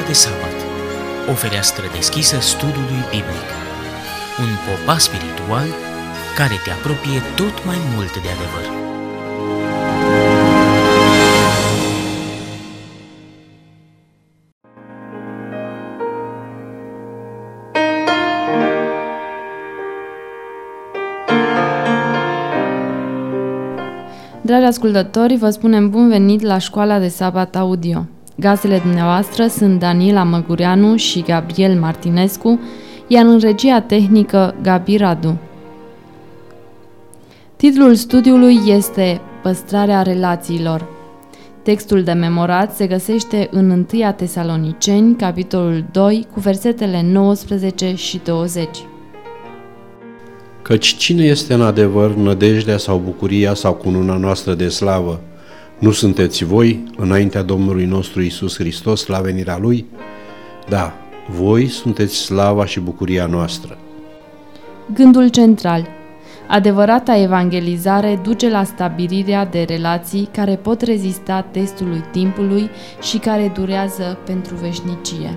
de sabat, o fereastră deschisă studiului biblic, un popas spiritual care te apropie tot mai mult de adevăr. Dragi ascultători, vă spunem bun venit la Școala de Sabat Audio. Gazdele dumneavoastră sunt Daniela Măgureanu și Gabriel Martinescu, iar în regia tehnică Gabi Radu. Titlul studiului este Păstrarea relațiilor. Textul de memorat se găsește în 1 Tesaloniceni, capitolul 2, cu versetele 19 și 20. Căci cine este în adevăr nădejdea sau bucuria sau cununa noastră de slavă? Nu sunteți voi, înaintea Domnului nostru Iisus Hristos, la venirea Lui? Da, voi sunteți slava și bucuria noastră. Gândul central. Adevărata evangelizare duce la stabilirea de relații care pot rezista testului timpului și care durează pentru veșnicie.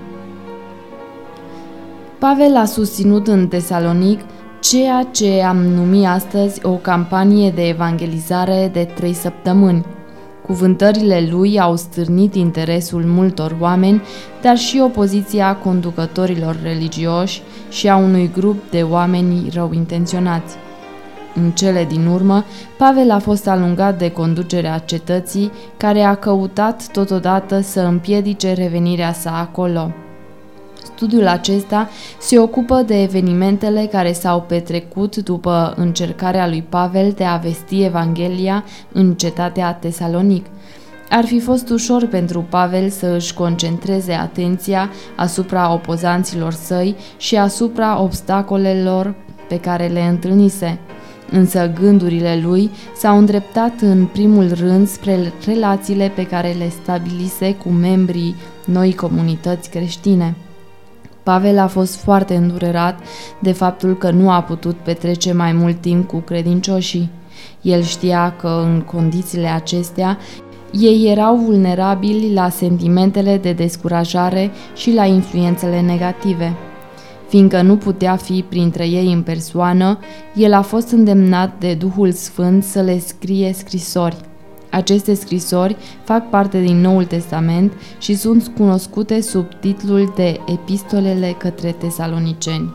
Pavel a susținut în Tesalonic ceea ce am numit astăzi o campanie de evangelizare de 3 săptămâni. Cuvântările lui au stârnit interesul multor oameni, dar și opoziția conducătorilor religioși și a unui grup de oameni rău intenționați. În cele din urmă, Pavel a fost alungat de conducerea cetății, care a căutat totodată să împiedice revenirea sa acolo. Studiul acesta se ocupă de evenimentele care s-au petrecut după încercarea lui Pavel de a vesti Evanghelia în cetatea Tesalonic. Ar fi fost ușor pentru Pavel să își concentreze atenția asupra opozanților săi și asupra obstacolelor pe care le întâlnise. Însă gândurile lui s-au îndreptat în primul rând spre relațiile pe care le stabilise cu membrii noii comunități creștine. Pavel a fost foarte îndurerat de faptul că nu a putut petrece mai mult timp cu credincioșii. El știa că în condițiile acestea ei erau vulnerabili la sentimentele de descurajare și la influențele negative. Fiindcă nu putea fi printre ei în persoană, el a fost îndemnat de Duhul Sfânt să le scrie scrisori. Aceste scrisori fac parte din Noul Testament și sunt cunoscute sub titlul de Epistolele către Tesaloniceni.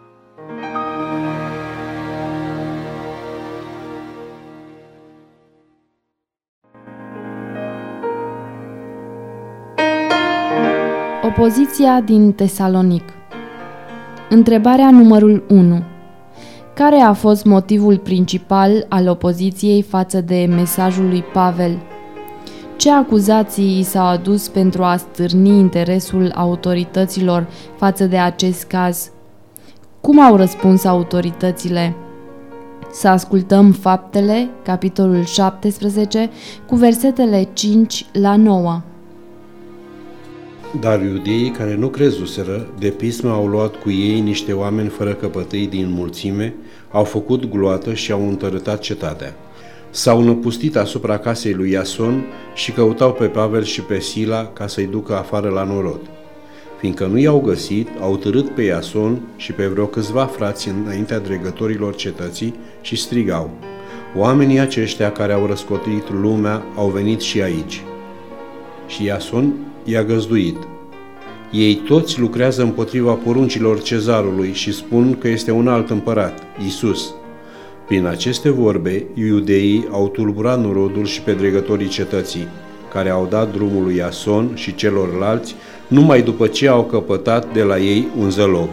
Opoziția din Tesalonic. Întrebarea numărul 1. Care a fost motivul principal al opoziției față de mesajul lui Pavel? Ce acuzații i s-au adus pentru a stârni interesul autorităților față de acest caz? Cum au răspuns autoritățile? Să ascultăm Faptele, capitolul 17, cu versetele 5 la 9. Dar iudeii care nu crezuseră, de pismă au luat cu ei niște oameni fără căpătâi din mulțime, au făcut gloată și au întărâtat cetatea. S-au năpustit asupra casei lui Iason și căutau pe Pavel și pe Sila ca să-i ducă afară la norod. Fiindcă nu i-au găsit, au târât pe Iason și pe vreo câțiva frați înaintea dregătorilor cetății și strigau: oamenii aceștia care au răscotit lumea au venit și aici. Și Iason i-a găzduit. Ei toți lucrează împotriva poruncilor cezarului și spun că este un alt împărat, Iisus. Prin aceste vorbe, iudeii au tulburat norodul și pe dregătorii cetății, care au dat drumul lui Iason și celorlalți numai după ce au căpătat de la ei un zălog.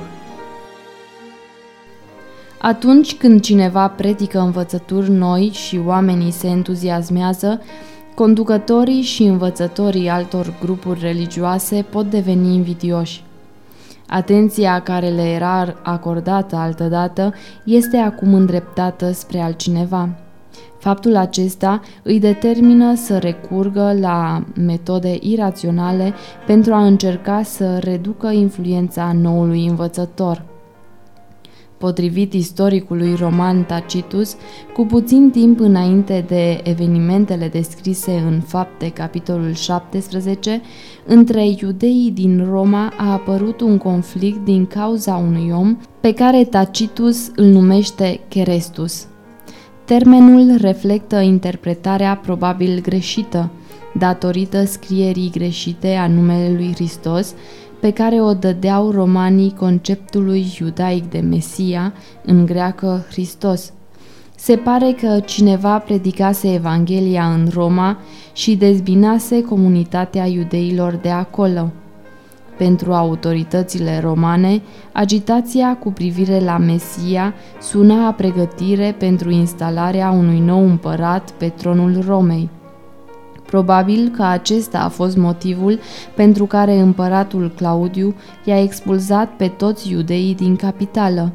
Atunci când cineva predică învățături noi și oamenii se entuziasmează, conducătorii și învățătorii altor grupuri religioase pot deveni invidioși. Atenția care le era acordată altădată este acum îndreptată spre altcineva. Faptul acesta îi determină să recurgă la metode iraționale pentru a încerca să reducă influența noului învățător. Potrivit istoricului roman Tacitus, cu puțin timp înainte de evenimentele descrise în Fapte, capitolul 17, între iudeii din Roma a apărut un conflict din cauza unui om pe care Tacitus îl numește Cherestus. Termenul reflectă interpretarea probabil greșită, datorită scrierii greșite a numelui Hristos, pe care o dădeau romanii conceptului iudaic de Mesia, în greacă Hristos. Se pare că cineva predicase Evanghelia în Roma și dezbinase comunitatea iudeilor de acolo. Pentru autoritățile romane, agitația cu privire la Mesia suna a pregătire pentru instalarea unui nou împărat pe tronul Romei. Probabil că acesta a fost motivul pentru care împăratul Claudiu i-a expulzat pe toți iudeii din capitală.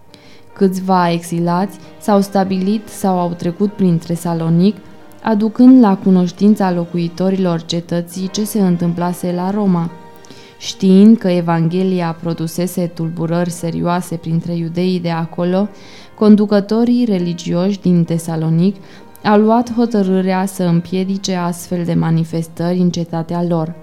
Câțiva exilați s-au stabilit sau au trecut prin Tesalonic, aducând la cunoștința locuitorilor cetății ce se întâmplase la Roma. Știind că Evanghelia produsese tulburări serioase printre iudeii de acolo, conducătorii religioși din Tesalonic au luat hotărârea să împiedice astfel de manifestări în cetatea lor.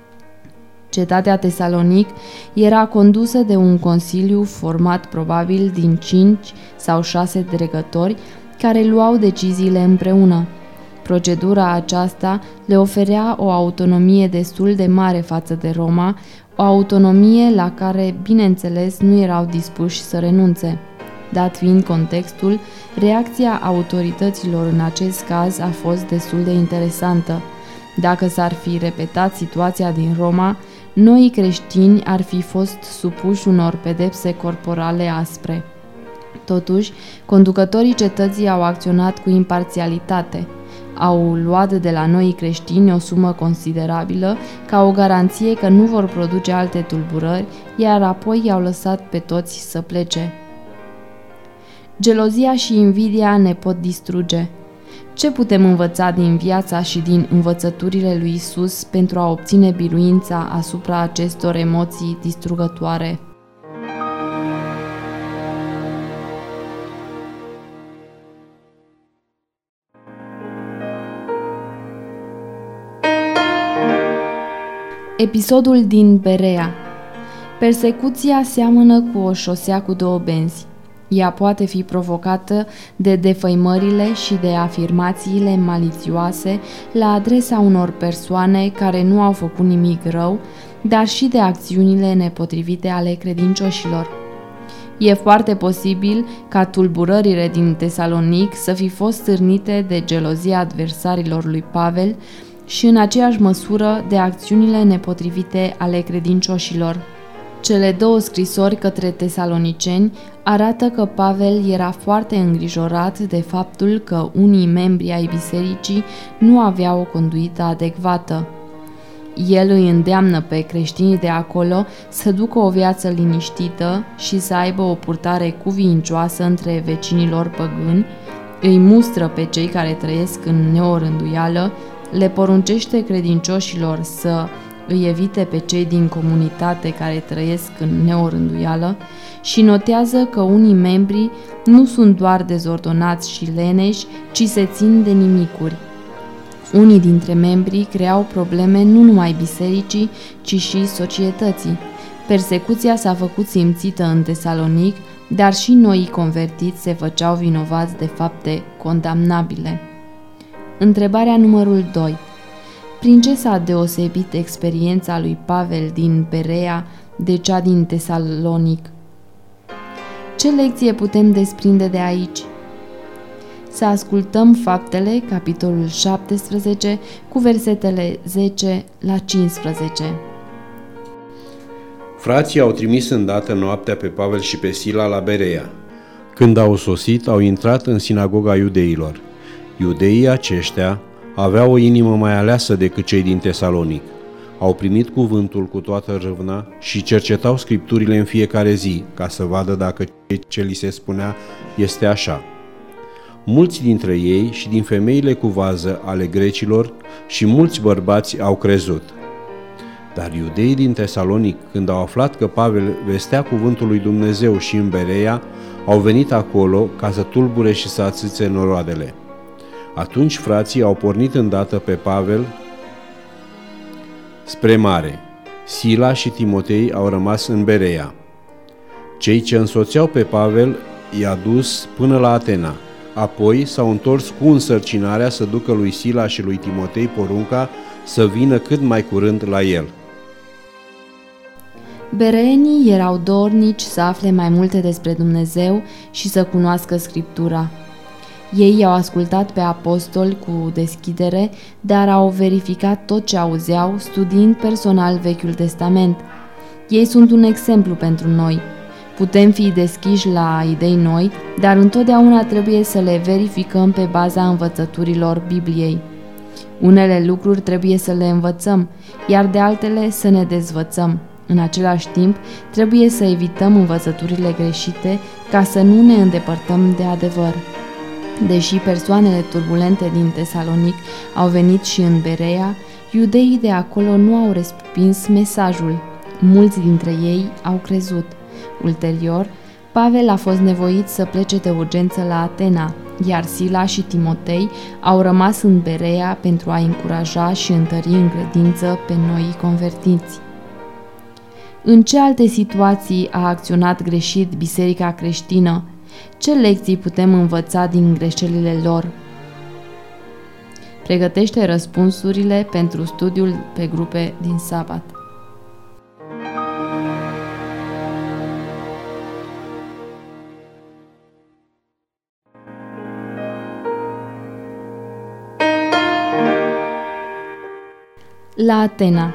Cetatea Tesalonic era condusă de un consiliu format probabil din 5 sau 6 dregători care luau deciziile împreună. Procedura aceasta le oferea o autonomie destul de mare față de Roma, o autonomie la care, bineînțeles, nu erau dispuși să renunțe. Dat fiind contextul, reacția autorităților în acest caz a fost destul de interesantă. Dacă s-ar fi repetat situația din Roma, noii creștini ar fi fost supuși unor pedepse corporale aspre. Totuși, conducătorii cetății au acționat cu imparțialitate. Au luat de la noii creștini o sumă considerabilă ca o garanție că nu vor produce alte tulburări, iar apoi i-au lăsat pe toți să plece. Gelozia și invidia ne pot distruge. Ce putem învăța din viața și din învățăturile lui Isus pentru a obține biruința asupra acestor emoții distrugătoare? Episodul din Berea. Persecuția seamănă cu o șosea cu două benzi. Ea poate fi provocată de defăimările și de afirmațiile malițioase la adresa unor persoane care nu au făcut nimic rău, dar și de acțiunile nepotrivite ale credincioșilor. E foarte posibil ca tulburările din Tesalonic să fi fost stârnite de gelozia adversarilor lui Pavel și în aceeași măsură de acțiunile nepotrivite ale credincioșilor. Cele două scrisori către tesaloniceni arată că Pavel era foarte îngrijorat de faptul că unii membri ai bisericii nu aveau o conduită adecvată. El îi îndeamnă pe creștinii de acolo să ducă o viață liniștită și să aibă o purtare cuvincioasă între vecinilor păgâni, îi mustră pe cei care trăiesc în neorânduială, le poruncește credincioșilor să îi evite pe cei din comunitate care trăiesc în neorânduială și notează că unii membri nu sunt doar dezordonați și leneși, ci se țin de nimicuri. Unii dintre membrii creau probleme nu numai bisericii, ci și societății. Persecuția s-a făcut simțită în Tesalonic, dar și noii convertiți se făceau vinovați de fapte condamnabile. Întrebarea numărul 2. Prin ce s-a deosebit experiența lui Pavel din Berea de cea din Tesalonic? Ce lecție putem desprinde de aici? Să ascultăm Faptele, capitolul 17, cu versetele 10 la 15. Frații au trimis îndată noaptea pe Pavel și pe Sila la Berea. Când au sosit, au intrat în sinagoga iudeilor. Iudeii aceștia aveau o inimă mai aleasă decât cei din Tesalonic. Au primit cuvântul cu toată râvna și cercetau scripturile în fiecare zi, ca să vadă dacă ce li se spunea este așa. Mulți dintre ei și din femeile cu vază ale grecilor și mulți bărbați au crezut. Dar iudeii din Tesalonic, când au aflat că Pavel vestea cuvântul lui Dumnezeu și în Bereia, au venit acolo ca să tulbure și să ațâțe noroadele. Atunci frații au pornit îndată pe Pavel spre mare. Sila și Timotei au rămas în Bereia. Cei ce însoțeau pe Pavel i-a dus până la Atena. Apoi s-au întors cu însărcinarea să ducă lui Sila și lui Timotei porunca să vină cât mai curând la el. Bereenii erau dornici să afle mai multe despre Dumnezeu și să cunoască Scriptura. Ei i-au ascultat pe apostoli cu deschidere, dar au verificat tot ce auzeau, studiind personal Vechiul Testament. Ei sunt un exemplu pentru noi. Putem fi deschiși la idei noi, dar întotdeauna trebuie să le verificăm pe baza învățăturilor Bibliei. Unele lucruri trebuie să le învățăm, iar de altele să ne dezvățăm. În același timp, trebuie să evităm învățăturile greșite ca să nu ne îndepărtăm de adevăr. Deși persoanele turbulente din Tesalonic au venit și în Bereia, iudeii de acolo nu au respins mesajul. Mulți dintre ei au crezut. Ulterior, Pavel a fost nevoit să plece de urgență la Atena, iar Sila și Timotei au rămas în Bereia pentru a încuraja și întări în credință pe noi convertiți. În ce alte situații a acționat greșit biserica creștină? Ce lecții putem învăța din greșelile lor? Pregătește răspunsurile pentru studiul pe grupe din sabat. La Atena.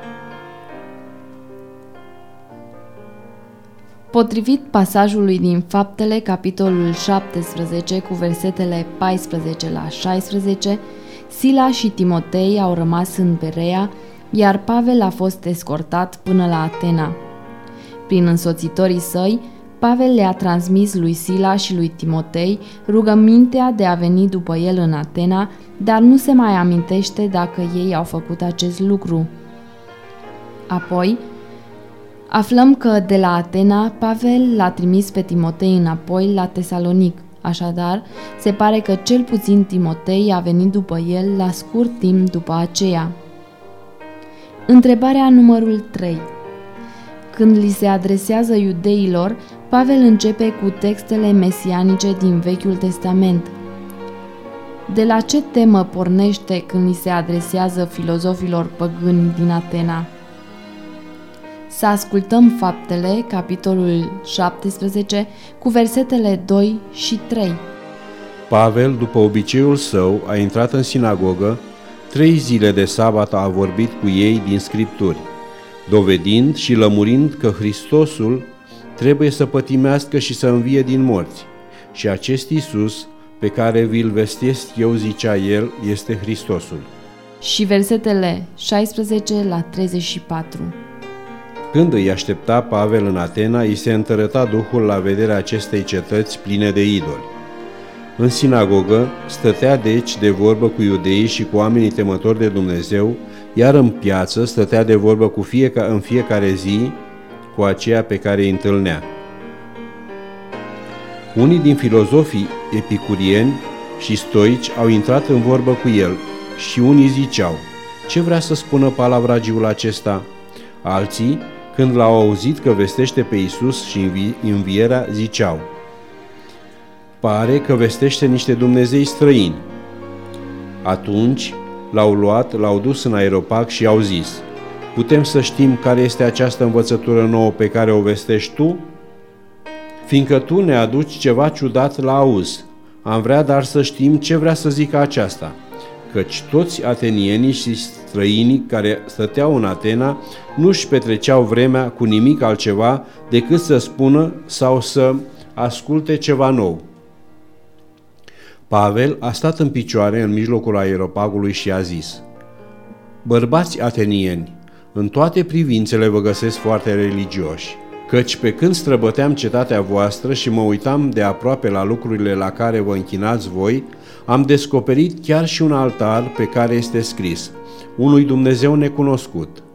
Potrivit pasajului din Faptele, capitolul 17, cu versetele 14 la 16, Sila și Timotei au rămas în Bereia, iar Pavel a fost escortat până la Atena. Prin însoțitorii săi, Pavel le-a transmis lui Sila și lui Timotei rugămintea de a veni după el în Atena, dar nu se mai amintește dacă ei au făcut acest lucru. Apoi, aflăm că de la Atena, Pavel l-a trimis pe Timotei înapoi la Tesalonic. Așadar, se pare că cel puțin Timotei a venit după el la scurt timp după aceea. Întrebarea numărul 3. Când li se adresează iudeilor, Pavel începe cu textele mesianice din Vechiul Testament. De la ce temă pornește când li se adresează filozofilor păgâni din Atena? Să ascultăm Faptele, capitolul 17, cu versetele 2 și 3. Pavel, după obiceiul său, a intrat în sinagogă, 3 zile de sabat a vorbit cu ei din Scripturi, dovedind și lămurind că Hristosul trebuie să pătimească și să învie din morți. Și acest Iisus, pe care vi-l vestesc eu, zicea el, este Hristosul. Și versetele 16 la 34. Când îi aștepta Pavel în Atena, îi se întărăta Duhul la vederea acestei cetăți pline de idoli. În sinagogă stătea deci de vorbă cu iudeii și cu oamenii temători de Dumnezeu, iar în piață stătea de vorbă în fiecare zi cu aceea pe care îi întâlnea. Unii din filozofii epicurieni și stoici au intrat în vorbă cu el și unii ziceau: ce vrea să spună palavragiul acesta? Alții, când l-au auzit că vestește pe Iisus și învierea, ziceau: pare că vestește niște dumnezei străini. Atunci l-au luat, l-au dus în Areopag și i-au zis: putem să știm care este această învățătură nouă pe care o vestești tu? Fiindcă tu ne aduci ceva ciudat la auz. Am vrea dar să știm ce vrea să zică aceasta, căci toți atenienii și străinii care stăteau în Atena nu-și petreceau vremea cu nimic altceva decât să spună sau să asculte ceva nou. Pavel a stat în picioare în mijlocul Areopagului și a zis: bărbați atenieni, în toate privințele vă găsesc foarte religioși, căci pe când străbăteam cetatea voastră și mă uitam de aproape la lucrurile la care vă închinați voi, am descoperit chiar și un altar pe care este scris: unui Dumnezeu necunoscut.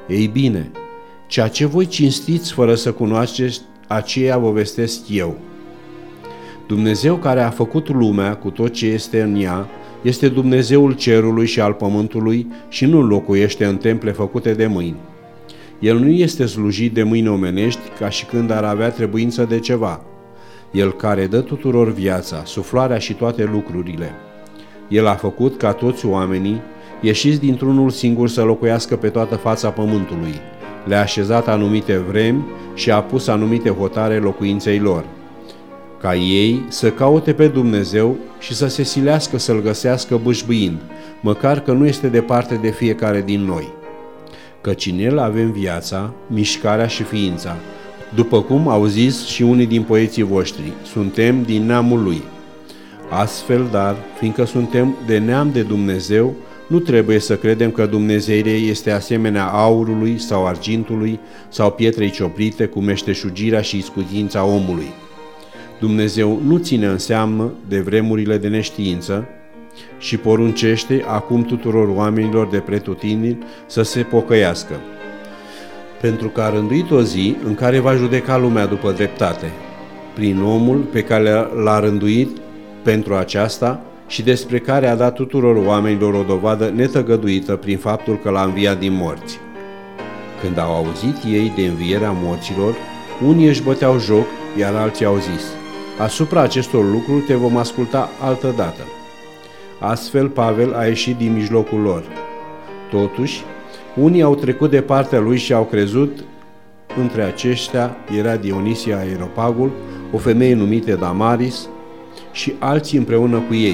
Ei bine, ceea ce voi cinstiți fără să cunoașteți, aceea vă vestesc eu. Dumnezeu care a făcut lumea cu tot ce este în ea, este Dumnezeul cerului și al pământului și nu locuiește în temple făcute de mâini. El nu este slujit de mâini omenești ca și când ar avea trebuință de ceva. El care dă tuturor viața, suflarea și toate lucrurile. El a făcut ca toți oamenii, ieșiți dintr-unul singur, să locuiască pe toată fața pământului. Le-a așezat anumite vremi și a pus anumite hotare locuinței lor, ca ei să caute pe Dumnezeu și să se silească să-L găsească bâșbâind, măcar că nu este departe de fiecare din noi. Căci în El avem viața, mișcarea și ființa, după cum au zis și unii din poeții voștri, suntem din neamul Lui. Astfel, dar, fiindcă suntem de neam de Dumnezeu, nu trebuie să credem că dumnezeirea este asemenea aurului sau argintului sau pietrei cioplite cu meșteșugirea și iscutința omului. Dumnezeu nu ține în seamă de vremurile de neștiință și poruncește acum tuturor oamenilor de pretutindeni să se pocăiască, pentru că a rânduit o zi în care va judeca lumea după dreptate, prin omul pe care l-a rânduit pentru aceasta și despre care a dat tuturor oamenilor o dovadă netăgăduită prin faptul că l-a înviat din morți. Când au auzit ei de învierea morților, unii își băteau joc, iar alții au zis: asupra acestor lucruri te vom asculta altă dată. Astfel Pavel a ieșit din mijlocul lor. Totuși, unii au trecut de partea lui și au crezut. Între aceștia era Dionisia Areopagul, o femeie numită Damaris, și alții împreună cu ei.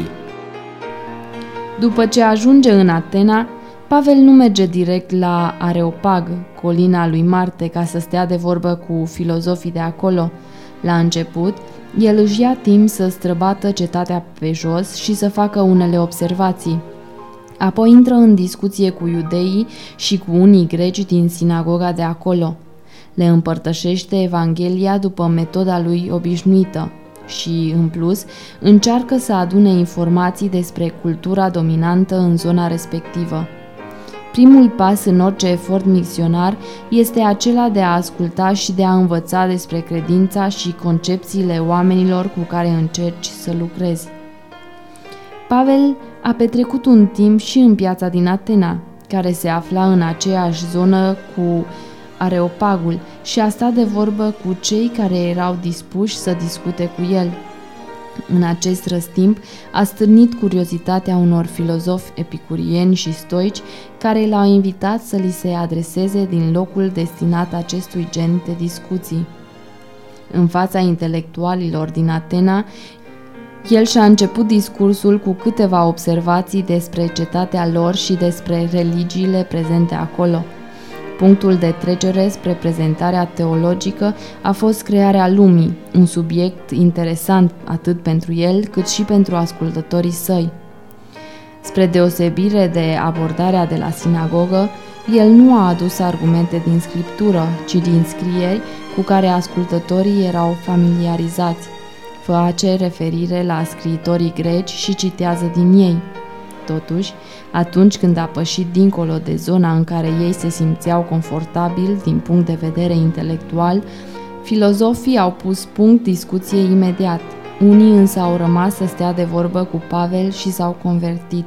După ce ajunge în Atena, Pavel nu merge direct la Areopag, colina lui Marte, ca să stea de vorbă cu filozofii de acolo. La început, el își ia timp să străbată cetatea pe jos și să facă unele observații. Apoi intră în discuție cu iudeii și cu unii greci din sinagoga de acolo. Le împărtășește Evanghelia după metoda lui obișnuită și, în plus, încearcă să adune informații despre cultura dominantă în zona respectivă. Primul pas în orice efort misionar este acela de a asculta și de a învăța despre credința și concepțiile oamenilor cu care încerci să lucrezi. Pavel a petrecut un timp și în piața din Atena, care se afla în aceeași zonă cu Areopagul, și a stat de vorbă cu cei care erau dispuși să discute cu el. În acest răstimp a stârnit curiozitatea unor filozofi epicurieni și stoici care l-au invitat să li se adreseze din locul destinat acestui gen de discuții. În fața intelectualilor din Atena, el și-a început discursul cu câteva observații despre cetatea lor și despre religiile prezente acolo. Punctul de trecere spre prezentarea teologică a fost crearea lumii, un subiect interesant atât pentru el cât și pentru ascultătorii săi. Spre deosebire de abordarea de la sinagogă, el nu a adus argumente din scriptură, ci din scrieri cu care ascultătorii erau familiarizați. Face referire la scriitorii greci și citează din ei. Totuși, atunci când a pășit dincolo de zona în care ei se simțeau confortabil din punct de vedere intelectual, filozofii au pus punct discuției imediat. Unii însă au rămas să stea de vorbă cu Pavel și s-au convertit.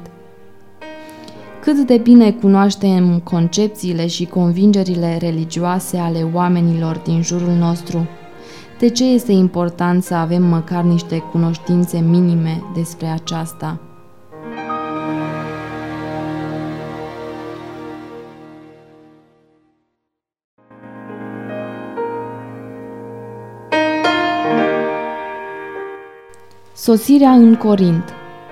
Cât de bine cunoaștem concepțiile și convingerile religioase ale oamenilor din jurul nostru? De ce este important să avem măcar niște cunoștințe minime despre aceasta? Sosirea în Corint.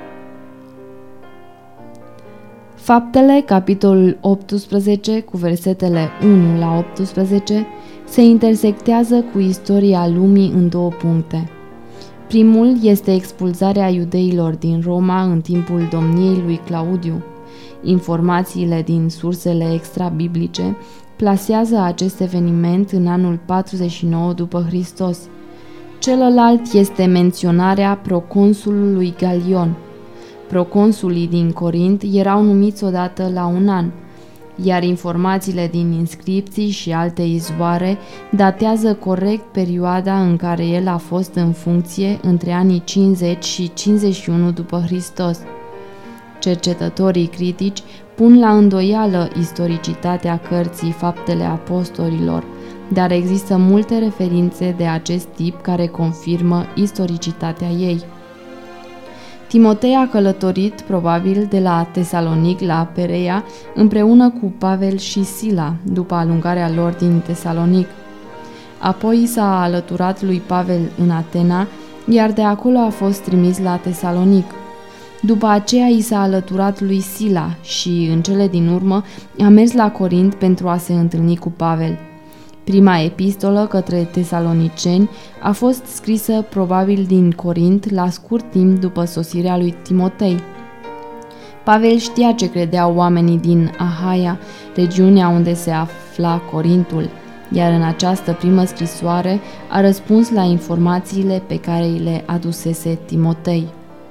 Faptele, capitolul 18, cu versetele 1 la 18, se intersectează cu istoria lumii în două puncte. Primul este expulzarea iudeilor din Roma în timpul domniei lui Claudiu. Informațiile din sursele extra-biblice plasează acest eveniment în anul 49 după Hristos. Celălalt este menționarea proconsulului Galion. Proconsulii din Corint erau numiți odată la un an. iar informațiile din inscripții și alte izvoare datează corect perioada în care el a fost în funcție între anii 50 și 51 după Hristos. Cercetătorii critici pun la îndoială istoricitatea cărții Faptele Apostolilor, dar există multe referințe de acest tip care confirmă istoricitatea ei. Timotei a călătorit probabil de la Tesalonic la Pereia împreună cu Pavel și Sila după alungarea lor din Tesalonic. Apoi s-a alăturat lui Pavel în Atena, iar de acolo a fost trimis la Tesalonic. După aceea i s-a alăturat lui Sila și, în cele din urmă, a mers la Corint pentru a se întâlni cu Pavel. Prima epistolă către tesaloniceni a fost scrisă probabil din Corint la scurt timp după sosirea lui Timotei. Pavel știa ce credeau oamenii din Ahaia, regiunea unde se afla Corintul, iar în această primă scrisoare a răspuns la informațiile pe care îi le adusese Timotei.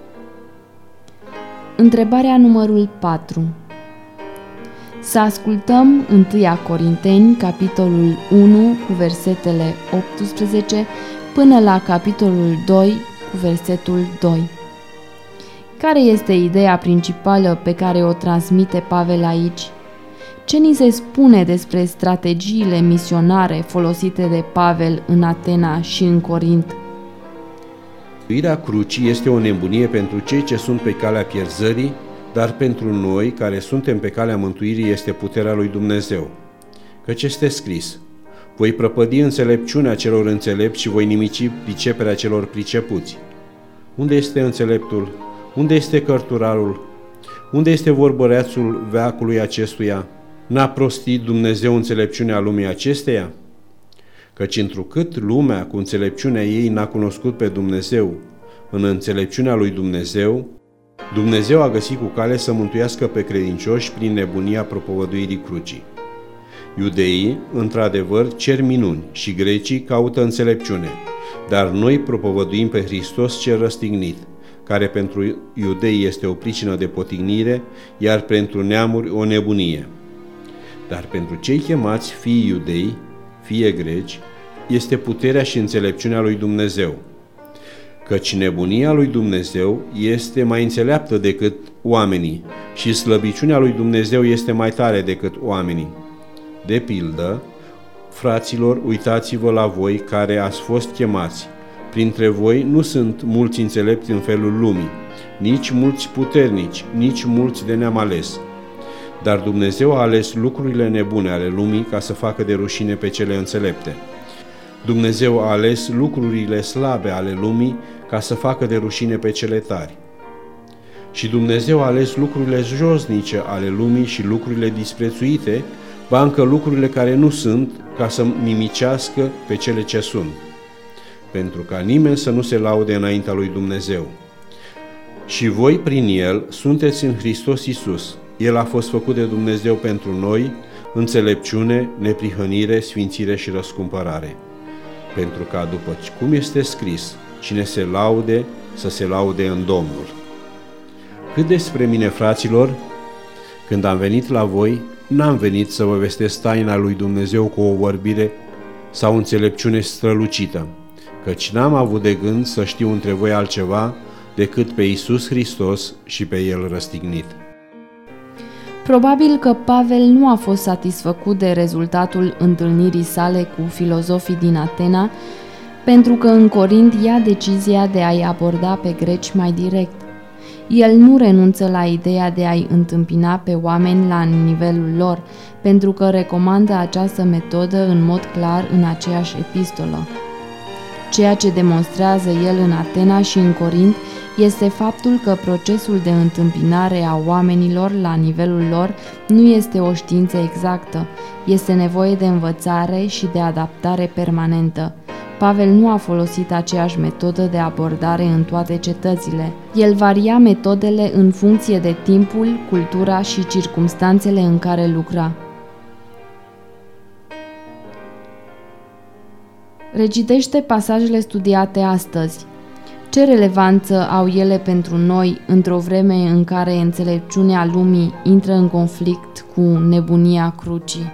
Întrebarea numărul 4. Să ascultăm 1 Corinteni, capitolul 1, cu versetele 18, până la capitolul 2, cu versetul 2. Care este ideea principală pe care o transmite Pavel aici? Ce ni se spune despre strategiile misionare folosite de Pavel în Atena și în Corint? Mântuirea crucii este o nebunie pentru cei ce sunt pe calea pierzării, dar pentru noi, care suntem pe calea mântuirii, este puterea lui Dumnezeu. Căci este scris: voi prăpădi înțelepciunea celor înțelepți și voi nimici priceperea celor pricepuți. Unde este înțeleptul? Unde este cărturarul? Unde este vorbăreațul veacului acestuia? N-a prostit Dumnezeu înțelepciunea lumii acesteia? Căci întrucât lumea cu înțelepciunea ei n-a cunoscut pe Dumnezeu, în înțelepciunea lui Dumnezeu, Dumnezeu a găsit cu cale să mântuiască pe credincioși prin nebunia propovăduirii crucii. Iudeii, într-adevăr, cer minuni și grecii caută înțelepciune, dar noi propovăduim pe Hristos cel răstignit, care pentru iudei este o pricină de potignire, iar pentru neamuri o nebunie. Dar pentru cei chemați, fie iudei, fie greci, este puterea și înțelepciunea lui Dumnezeu. Căci nebunia lui Dumnezeu este mai înțeleaptă decât oamenii și slăbiciunea lui Dumnezeu este mai tare decât oamenii. De pildă, fraților, uitați-vă la voi care ați fost chemați. Printre voi nu sunt mulți înțelepți în felul lumii, nici mulți puternici, nici mulți de neam ales. Dar Dumnezeu a ales lucrurile nebune ale lumii ca să facă de rușine pe cele înțelepte. Dumnezeu a ales lucrurile slabe ale lumii ca să facă de rușine pe cele tari. Și Dumnezeu a ales lucrurile josnice ale lumii și lucrurile disprețuite, ba încă lucrurile care nu sunt, ca să nimicească pe cele ce sunt, pentru ca nimeni să nu se laude înaintea lui Dumnezeu. Și voi, prin El, sunteți în Hristos Iisus. El a fost făcut de Dumnezeu pentru noi, înțelepciune, neprihănire, sfințire și răscumpărare. Pentru ca, după cum este scris, cine se laude, să se laude în Domnul. Cât despre mine, fraților, când am venit la voi, n-am venit să vă vestesc taina lui Dumnezeu cu o vorbire sau înțelepciune strălucită, căci n-am avut de gând să știu între voi altceva decât pe Iisus Hristos și pe El răstignit. Probabil că Pavel nu a fost satisfăcut de rezultatul întâlnirii sale cu filozofii din Atena, pentru că în Corint ia decizia de a-i aborda pe greci mai direct. El nu renunță la ideea de a-i întâmpina pe oameni la nivelul lor, pentru că recomandă această metodă în mod clar în aceeași epistolă. Ceea ce demonstrează el în Atena și în Corint este faptul că procesul de întâmpinare a oamenilor la nivelul lor nu este o știință exactă, este nevoie de învățare și de adaptare permanentă. Pavel nu a folosit aceeași metodă de abordare în toate cetățile. El varia metodele în funcție de timpul, cultura și circumstanțele în care lucra. Recitește pasajele studiate astăzi. Ce relevanță au ele pentru noi într-o vreme în care înțelepciunea lumii intră în conflict cu nebunia crucii?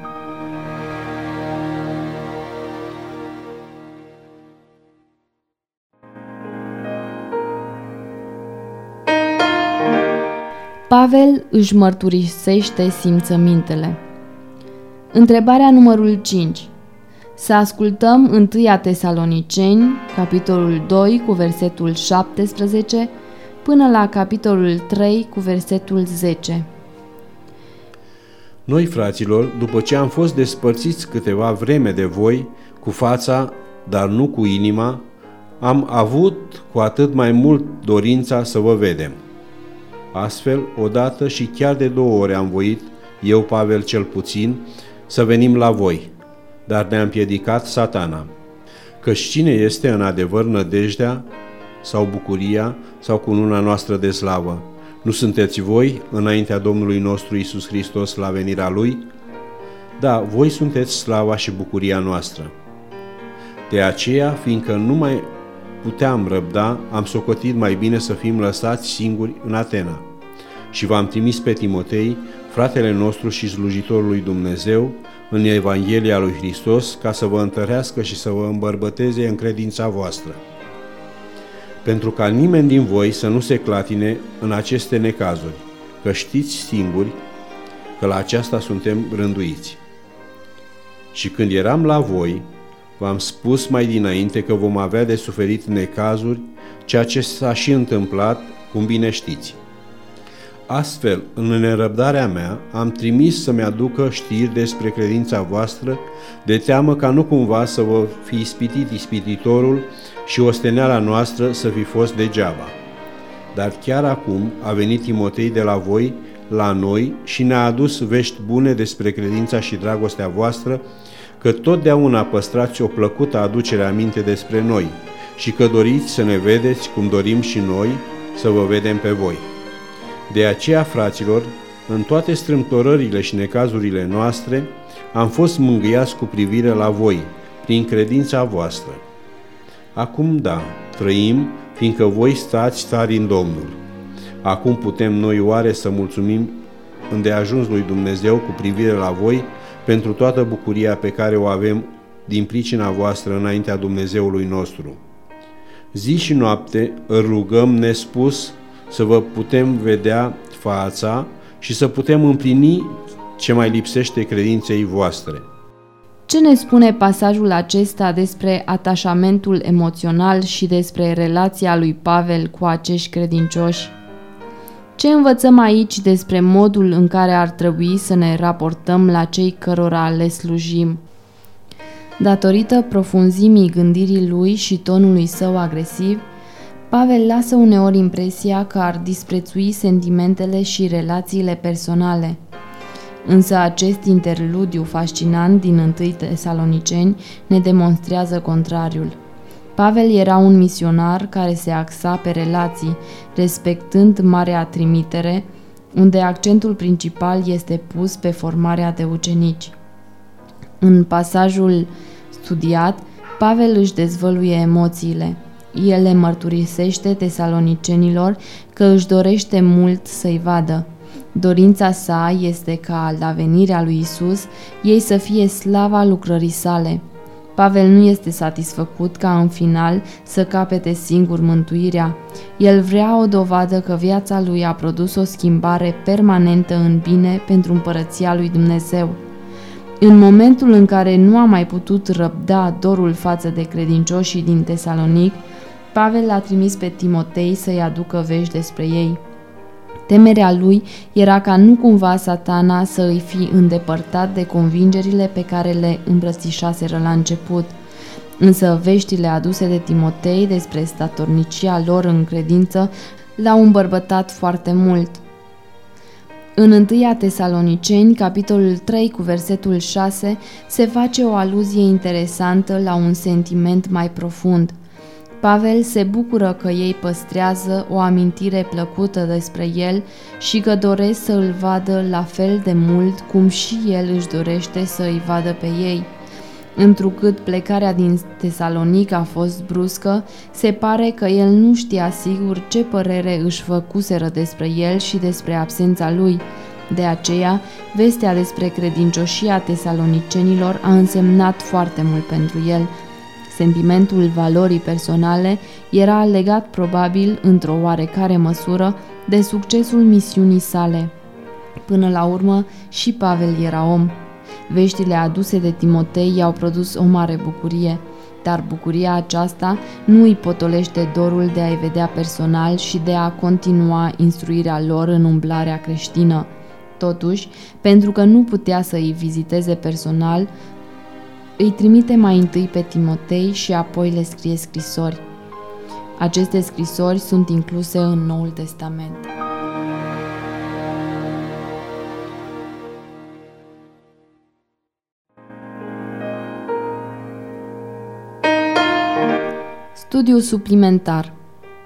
Pavel își mărturisește simțămintele. Întrebarea numărul 5. Să ascultăm 1 Tesaloniceni, capitolul 2 cu versetul 17 până la capitolul 3 cu versetul 10. Noi, fraților, după ce am fost despărțiți câteva vreme de voi, cu fața, dar nu cu inima, am avut cu atât mai mult dorința să vă vedem. Astfel, odată și chiar de 2 ori am voit, eu, Pavel cel puțin, să venim la voi, dar ne-a împiedicat Satana. Căci cine este în adevăr nădejdea sau bucuria sau cununa noastră de slavă? Nu sunteți voi înaintea Domnului nostru Iisus Hristos la venirea Lui? Da, voi sunteți slava și bucuria noastră. De aceea, fiindcă nu mai puteam răbda, am socotit mai bine să fim lăsați singuri în Atena. Și v-am trimis pe Timotei, fratele nostru și slujitorul lui Dumnezeu, în Evanghelia lui Hristos, ca să vă întărească și să vă îmbărbăteze în credința voastră. Pentru ca nimeni din voi să nu se clatine în aceste necazuri, că știți singuri că la aceasta suntem rânduiți. Și când eram la voi, v-am spus mai dinainte că vom avea de suferit necazuri, ceea ce s-a și întâmplat, cum bine știți. Astfel, în nerăbdarea mea, am trimis să-mi aducă știri despre credința voastră, de teamă ca nu cumva să vă fi ispitit ispititorul și osteneala noastră să fi fost degeaba. Dar chiar acum a venit Timotei de la voi, la noi, și ne-a adus vești bune despre credința și dragostea voastră, că totdeauna păstrați o plăcută aducere aminte despre noi și că doriți să ne vedeți cum dorim și noi să vă vedem pe voi. De aceea, fraților, în toate strâmtorările și necazurile noastre, am fost mângâiați cu privire la voi, prin credința voastră. Acum da, trăim, fiindcă voi stați tari în Domnul. Acum putem noi oare să mulțumim îndeajuns lui Dumnezeu cu privire la voi pentru toată bucuria pe care o avem din pricina voastră înaintea Dumnezeului nostru. Zi și noapte îl rugăm nespus să vă putem vedea fața și să putem împlini ce mai lipsește credinței voastre. Ce ne spune pasajul acesta despre atașamentul emoțional și despre relația lui Pavel cu acești credincioși? Ce învățăm aici despre modul în care ar trebui să ne raportăm la cei cărora le slujim? Datorită profunzimii gândirii lui și tonului său agresiv, Pavel lasă uneori impresia că ar disprețui sentimentele și relațiile personale. Însă acest interludiu fascinant din 1 Tesaloniceni ne demonstrează contrariul. Pavel era un misionar care se axa pe relații, respectând marea trimitere, unde accentul principal este pus pe formarea de ucenici. În pasajul studiat, Pavel își dezvăluie emoțiile. El le mărturisește tesalonicenilor că își dorește mult să-i vadă. Dorința sa este ca, la venirea lui Isus, ei să fie slava lucrării sale. Pavel nu este satisfăcut ca în final să capete singur mântuirea. El vrea o dovadă că viața lui a produs o schimbare permanentă în bine pentru împărăția lui Dumnezeu. În momentul în care nu a mai putut răbda dorul față de credincioșii din Tesalonic, Pavel l-a trimis pe Timotei să-i aducă vești despre ei. Temerea lui era ca nu cumva Satana să îi fi îndepărtat de convingerile pe care le îmbrățișaseră la început. Însă veștile aduse de Timotei despre statornicia lor în credință l-au îmbărbătat foarte mult. În 1 Tesaloniceni, capitolul 3 cu versetul 6, se face o aluzie interesantă la un sentiment mai profund. Pavel se bucură că ei păstrează o amintire plăcută despre el și că doresc să îl vadă la fel de mult cum și el își dorește să îi vadă pe ei. Întrucât plecarea din Tesalonic a fost bruscă, se pare că el nu știa sigur ce părere își făcuseră despre el și despre absența lui. De aceea, vestea despre credincioșia tesalonicenilor a însemnat foarte mult pentru el. Sentimentul valorii personale era legat probabil, într-o oarecare măsură, de succesul misiunii sale. Până la urmă, și Pavel era om. Veștile aduse de Timotei i-au produs o mare bucurie, dar bucuria aceasta nu îi potolește dorul de a-i vedea personal și de a continua instruirea lor în umblarea creștină. Totuși, pentru că nu putea să îi viziteze personal, îi trimite mai întâi pe Timotei și apoi le scrie scrisori. Aceste scrisori sunt incluse în Noul Testament. Studiu suplimentar.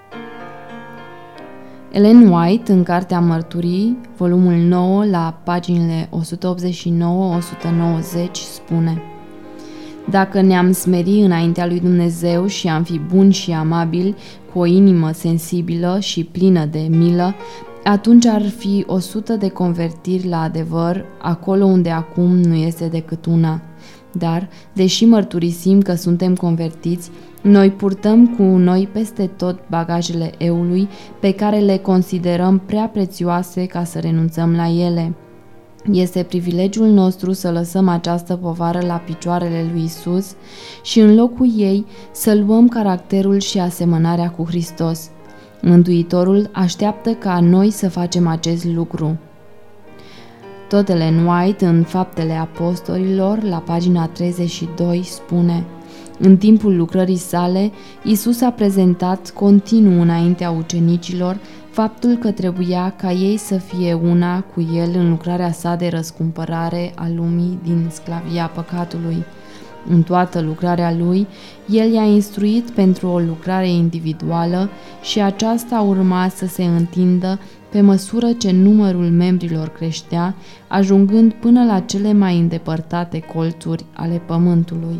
Ellen White, în Cartea Mărturii, volumul 9, la paginile 189-190, spune: Dacă ne-am smeri înaintea lui Dumnezeu și am fi buni și amabili, cu o inimă sensibilă și plină de milă, atunci ar fi 100 de convertiri la adevăr, acolo unde acum nu este decât una. Dar, deși mărturisim că suntem convertiți, noi purtăm cu noi peste tot bagajele eului, pe care le considerăm prea prețioase ca să renunțăm la ele. Este privilegiul nostru să lăsăm această povară la picioarele lui Isus și în locul ei să luăm caracterul și asemănarea cu Hristos. Mântuitorul așteaptă ca noi să facem acest lucru. Tot Ellen White, în Faptele Apostolilor, la pagina 32, spune: În timpul lucrării sale, Isus a prezentat continuu înaintea ucenicilor faptul că trebuia ca ei să fie una cu el în lucrarea sa de răscumpărare a lumii din sclavia păcatului. În toată lucrarea lui, el i-a instruit pentru o lucrare individuală și aceasta urma să se întindă pe măsură ce numărul membrilor creștea, ajungând până la cele mai îndepărtate colțuri ale pământului.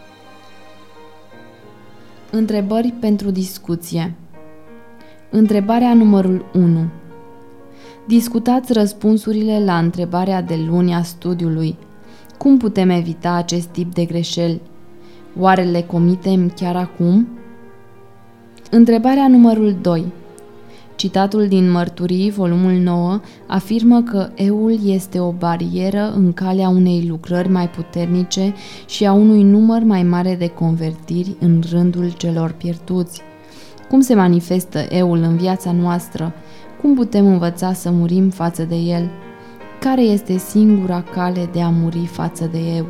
Întrebări pentru discuție. Întrebarea numărul 1. Discutați răspunsurile la întrebarea de luni a studiului. Cum putem evita acest tip de greșeli? Oare le comitem chiar acum? Întrebarea numărul 2. Citatul din Mărturii, volumul 9, afirmă că eul este o barieră în calea unei lucrări mai puternice și a unui număr mai mare de convertiri în rândul celor pierduți. Cum se manifestă eul în viața noastră? Cum putem învăța să murim față de el? Care este singura cale de a muri față de eu?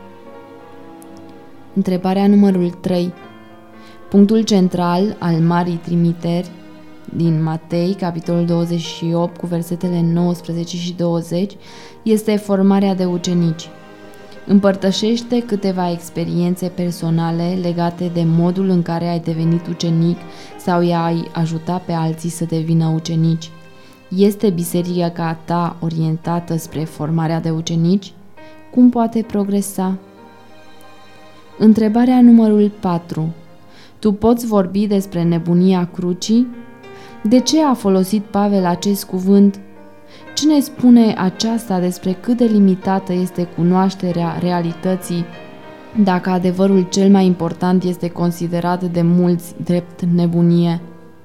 Întrebarea numărul 3. Punctul central al Marii Trimiteri din Matei, capitolul 28, cu versetele 19 și 20, este formarea de ucenici. Împărtășește câteva experiențe personale legate de modul în care ai devenit ucenic sau i-ai ajuta pe alții să devină ucenici. Este biserica ta orientată spre formarea de ucenici? Cum poate progresa? Întrebarea numărul 4. Tu poți vorbi despre nebunia crucii? De ce a folosit Pavel acest cuvânt? Ce ne spune aceasta despre cât de limitată este cunoașterea realității, dacă adevărul cel mai important este considerat de mulți drept nebunie?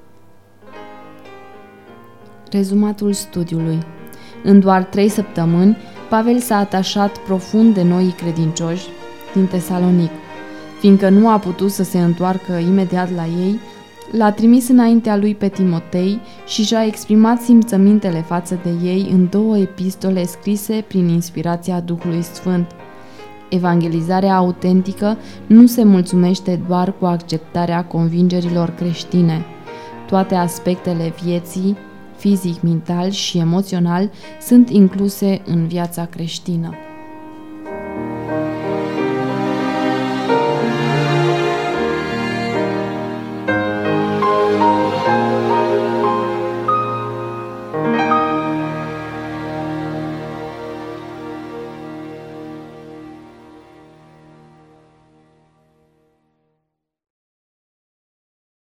Rezumatul studiului. În doar 3 săptămâni, Pavel s-a atașat profund de noii credincioși din Tesalonic. Fiindcă nu a putut să se întoarcă imediat la ei, l-a trimis înaintea lui pe Timotei și și-a exprimat simțămintele față de ei în 2 epistole scrise prin inspirația Duhului Sfânt. Evangelizarea autentică nu se mulțumește doar cu acceptarea convingerilor creștine. Toate aspectele vieții, fizic, mental și emoțional, sunt incluse în viața creștină.